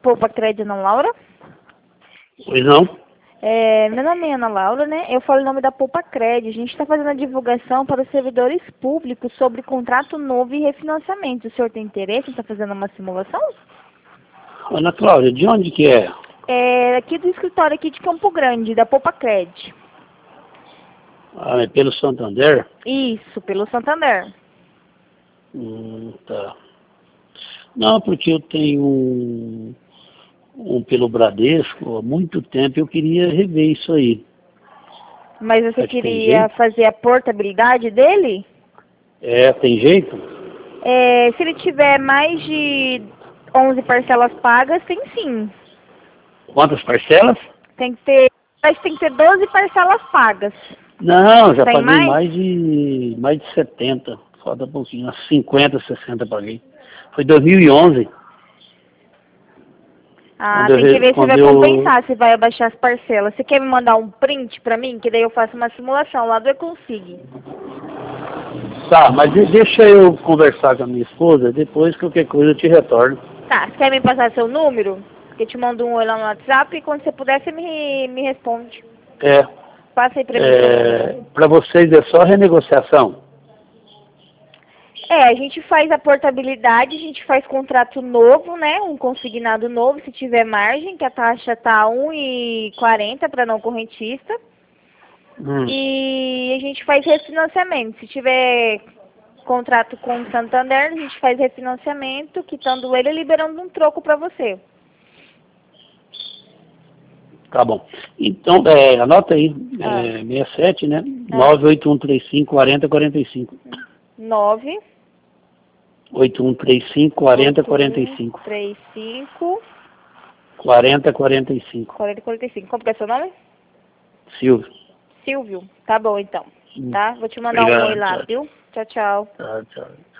Poupa Crédito, Ana Laura? Pois não? Meu nome é Ana Laura, né? Eu falo em nome da Poupa Crédito. A gente está fazendo a divulgação para os servidores públicos sobre contrato novo e refinanciamento. O senhor tem interesse em estar fazendo uma simulação? Ana Cláudia, de onde que é? É aqui do escritório aqui de Campo Grande, da Poupa Crédito. Ah, é pelo Santander? Isso, pelo Santander. Tá. Não, porque eu tenho um pelo Bradesco há muito tempo, eu queria rever isso aí. Mas você Será que tem queria jeito? fazer a portabilidade dele? Tem jeito? Se ele tiver mais de 11 parcelas pagas, tem sim. Quantas parcelas? Tem que ter, mas tem que ter 12 parcelas pagas. Não, já Tem paguei mais? mais de 70. Falta um pouquinho, umas 50, 60 paguei. Foi 2011. Ah, tem que ver se Quando vai eu... compensar, se vai abaixar as parcelas. Você quer me mandar um print pra mim? Que daí eu faço uma simulação lá do Econsig. Tá, mas deixa eu conversar com a minha esposa, depois qualquer coisa eu te retorno. Tá, você quer me passar seu número? Que eu te mando um oi lá no WhatsApp e quando você puder você me responde. Passa aí pra mim seu número. Para vocês é só renegociação? A gente faz a portabilidade, a gente faz contrato novo, né? Um consignado novo, se tiver margem, que a taxa tá 1,40 para não correntista. E a gente faz refinanciamento. Se tiver contrato com o Santander, a gente faz refinanciamento, quitando ele e liberando um troco para você. Tá bom. Então, anota aí, 67, né? 98135-4045. 9 8135-4045. 35 4045. 4045. Como que é seu nome? Silvio. Silvio. Tá bom, então. Tá? Vou te mandar um oi lá, Obrigado, viu? Tchau, tchau. tchau.